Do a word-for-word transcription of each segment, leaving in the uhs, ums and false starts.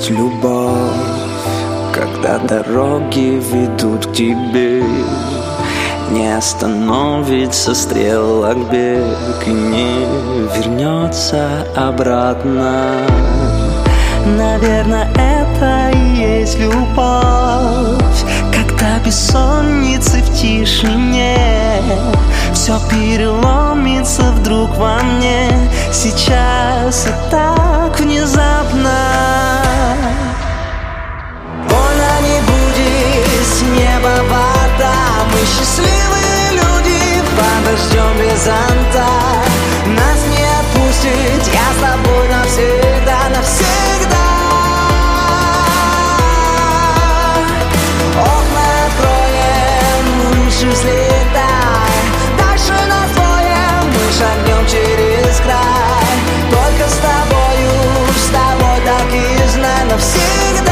есть любовь, когда дороги ведут к тебе. Не остановится стрелок бег и не вернется обратно. Наверное, это и есть любовь, когда бессонницы в тишине все переломится вдруг во мне. Сейчас и так внезапно. Больно не будет, с неба вода. Мы счастливые люди, подождем без зонта. Нас не отпустит, я с тобой навсегда, навсегда. Окна откроем, выше взлетай. Дальше нас двое, мы шагнем через край. Только с тобою, с тобой так и знай навсегда.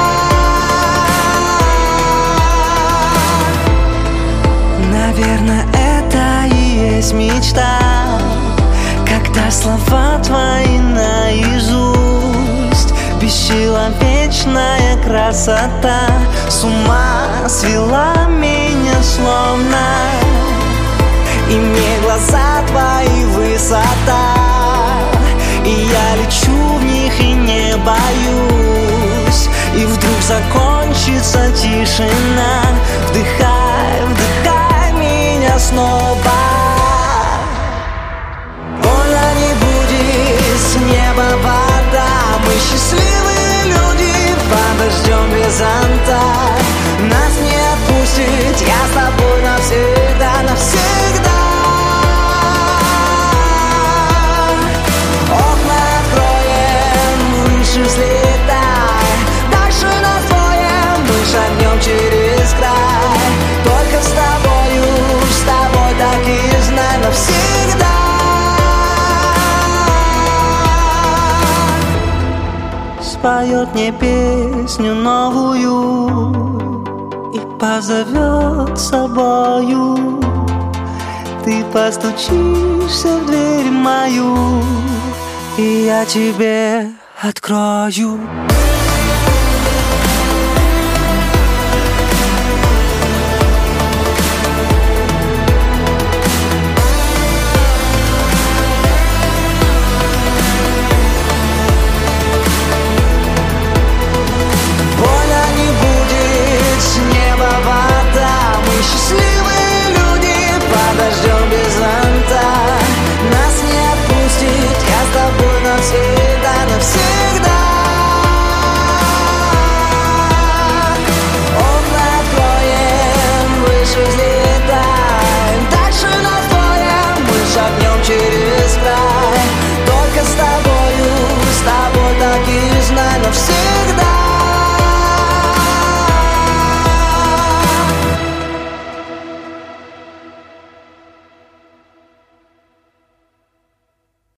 Наверное, это и есть мечта, когда слова твои наизусть. Бесчеловечная красота с ума свела меня словно. И мне глаза твои высота, и я лечу в них и не боюсь. И вдруг закончится тишина. Вдыхай, вдыхай меня снова. Больно не будет, с неба вода. Мы счастливые люди, подождем без зонта. Нас не отпустит, я с тобой навсегда, навсегда. Окна откроем, выше взлетай. Дальше нас двое, мы шагнем через край. Только с тобою, с тобой так и знай навсегда. Споет мне песню новую и позовет с собою. Ты постучишься в дверь мою, и я тебе открою.